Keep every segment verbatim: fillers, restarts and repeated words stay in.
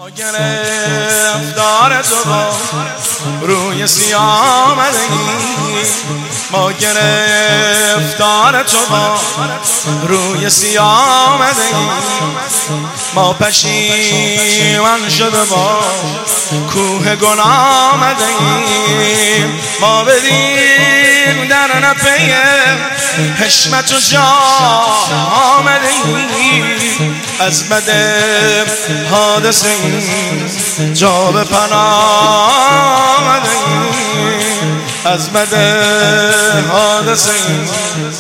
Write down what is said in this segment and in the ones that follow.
ما گرفتار تو با روی سیاه آمدگی، ما گرفتار تو با روی سیاه آمدگی، ما پشیمان شده با کوه گناه آمدگی، ما بدیم در نپی حشمت و جاه آمدگی، از بد حادثه این جا به پناه آمدگی، از بد حادثه این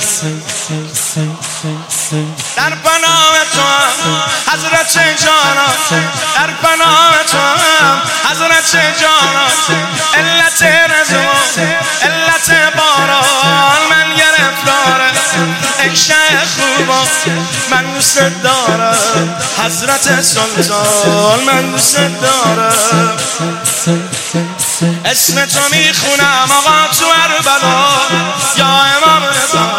در پناه تو هم حضرت جانان، در پناه تو هم حضرت جانان، علت رضا علت باران من گرفتاره، ای شه خوبا من دوست دارم، حضرت سلطان من دوست دارم، اسم تو میخونم آقا تو اربلا، یا امام رضا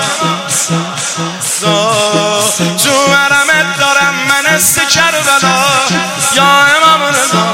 تو حرمت دارم من است کربلا، یا امام رضا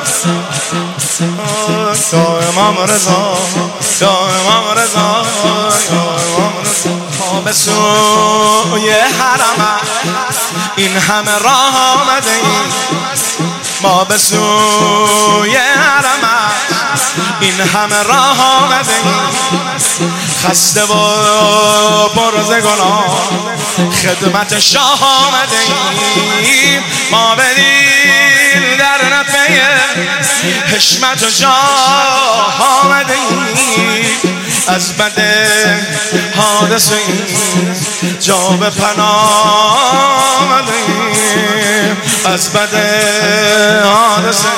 یا امام رضا یا امام رضا یا امام رضا، ما به سوی حرم این همه راه آمده ایم، ما به سوی حرم این همه راه آمده ایم، خسته و پرز گناه خدمت شاه آمده ایم، ما بدیم در نفی حشمت و جاه آمده ایم، از بد حادثه این جا به پناه آمده ایم، از بد حادثه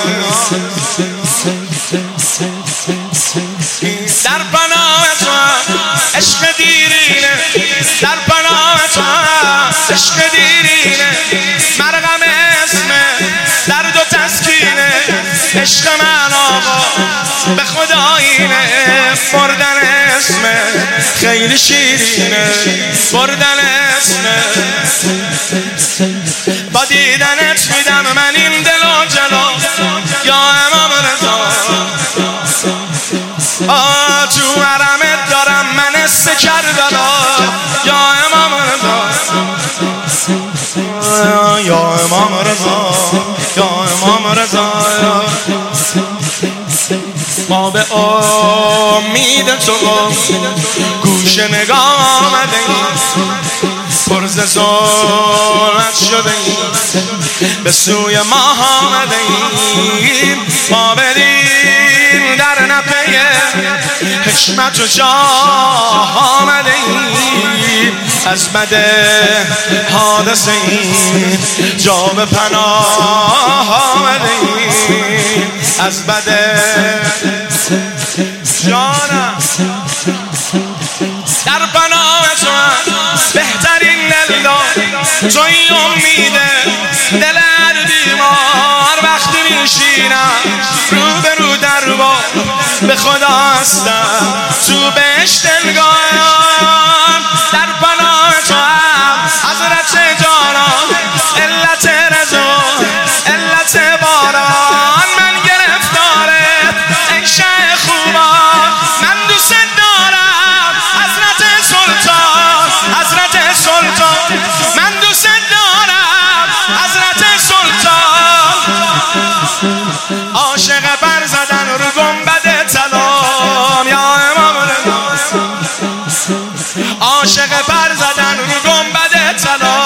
این در پناه تو عشق دیرینه، در پناه تو عشق دیرینه، مرغم اسمه درد و تسکینه، عشق من آقا به خدایینه، بردن اسمه خیلی شیرینه، بردن اسمه با دیدنت میدم من این دل و جلا، یا امام رضا آه تو حرمت دارم من است کربلا، یا امام رضا یا امام رضا یا امام رضا، ما به امید تو گوش نگاه آمده ایم، پرز ظلمت شده ایم به سوی ما آمده ایم، ما بریم در نپی حشمت و جاه آمده ایم، از بد حادثه این جا به پناه آمده ایم، از بد جانم در پناه تو بهترین دلدار توی امیده، دل هر بیمار وقتی میشینم رو به رو در با به خدا هستم تو بهشت نگاهم، در پناه تو هم حضرت جانان، علت رضا علت باران من گرفتاره، ای شه خوبا من دوست دارم، حضرت سلطان حضرت سلطان من دوست دارم، حضرت سلطان عاشق پر زدن رو گنبد طلا، یا امام رضا عاشق پر زدن رو گنبد طلا،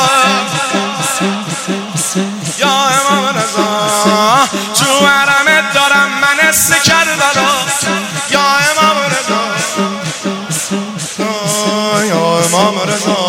یا امام رضا تو حرمت دارم من است کربلا، یا امام رضا یا امام رضا